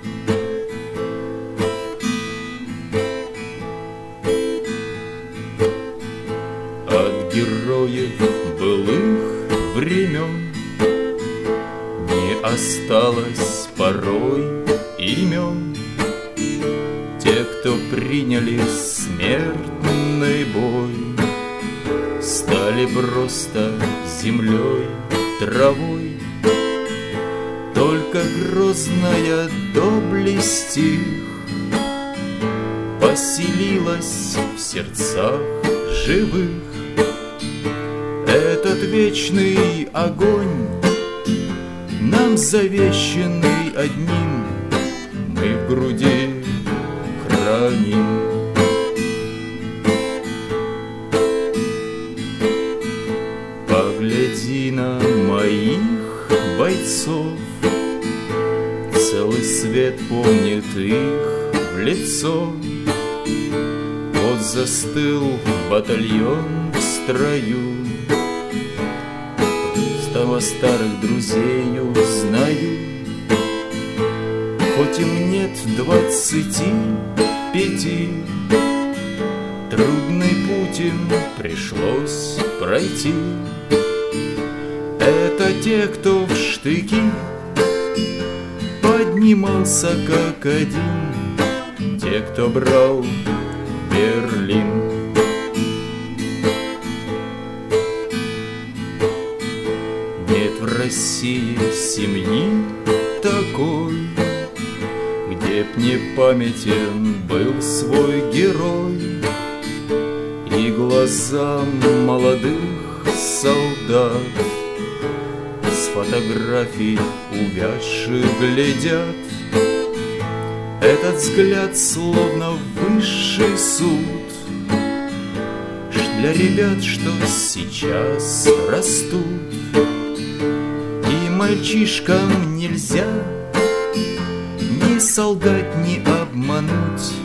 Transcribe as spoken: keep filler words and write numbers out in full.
От героев былых времен не осталось порой имен. Те, кто приняли смертный бой, стали просто землей, травой. Только грозная доблесть их поселилась в сердцах живых. Этот вечный огонь, нам завещанный одним, мы в груди храним. Погляди на моих бойцов, целый свет помнит их в лицо. Вот застыл батальон в строю, стало старых друзей узнаю. Хоть им нет двадцати пяти, трудный путь им пришлось пройти. Это те, кто в штыки поднимался как один, те, кто брал Берлин. Нет в России семьи такой, где б не памятен был свой герой, и глазам молодых солдат с фотографий увядших глядят. Этот взгляд словно высший суд для ребят, что сейчас растут. И мальчишкам нельзя ни солгать, ни обмануть.